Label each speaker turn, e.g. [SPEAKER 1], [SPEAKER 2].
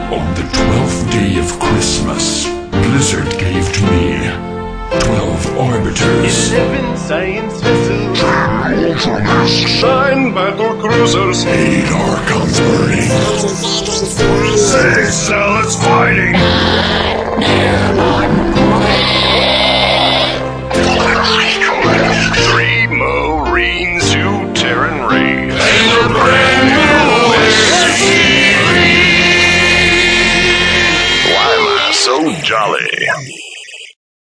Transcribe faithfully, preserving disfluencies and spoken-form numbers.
[SPEAKER 1] On the twelfth day of Christmas, Blizzard gave to me twelve arbiters,
[SPEAKER 2] eleven science vessels,
[SPEAKER 1] ten ultramasks,
[SPEAKER 2] nine battle cruisers,
[SPEAKER 1] eight archons burning,
[SPEAKER 2] six zealots fighting.